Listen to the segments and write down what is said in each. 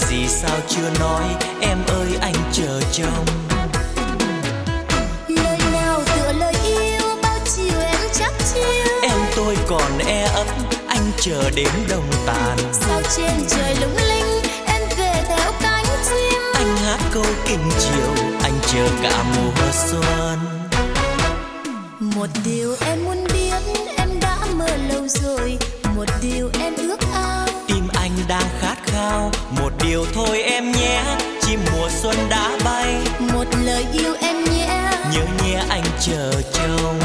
gì sao chưa nói, em ơi anh chờ trông. Lời nào tựa lời yêu, bao chiều em chắc chiêu. Em tôi còn e ấp, anh chờ đến đông tàn. Sao trên trời lung linh, em về theo cánh chim. Anh hát câu kinh chiều, anh chờ cả mùa xuân. Một điều em muốn biết, em đã mơ lâu rồi. Một điều em ước ao, Tim anh đang khát khao. Một điều thôi em nhé, chim mùa xuân đã bay. một lời yêu em nhé. Nhớ nhé anh chờ trông.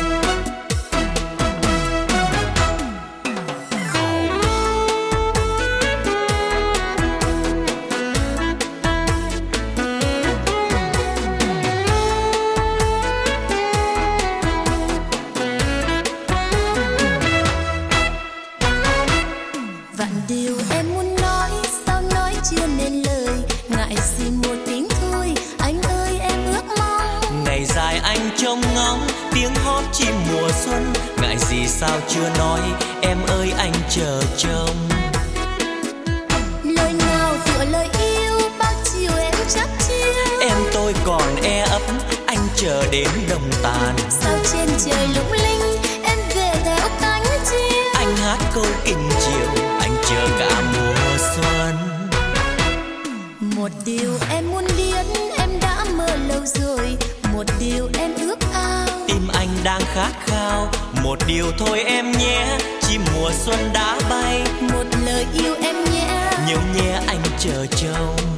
Vạn điều em muốn nói, sao nói chưa nên lời. Ngại gì một tiếng thôi, anh ơi em ước mong. Ngày dài anh trông ngóng tiếng hót chim mùa xuân. Ngại gì sao chưa nói, em ơi anh chờ trông. Lời nào tựa lời yêu, bao chiều em chắc chiêu. Em tôi còn e ấp, anh chờ đến đông tàn. Sao trên trời lung linh, em về theo cánh chim. Anh hát câu kinh chiều, anh chờ cả mùa xuân. Một điều em muốn biết, em đã mơ lâu rồi. Một điều em ước ao, Tim anh đang khát khao. Một điều thôi em nhé, chim mùa xuân đã bay. một lời yêu em nhé. Nhớ nhé anh chờ trông.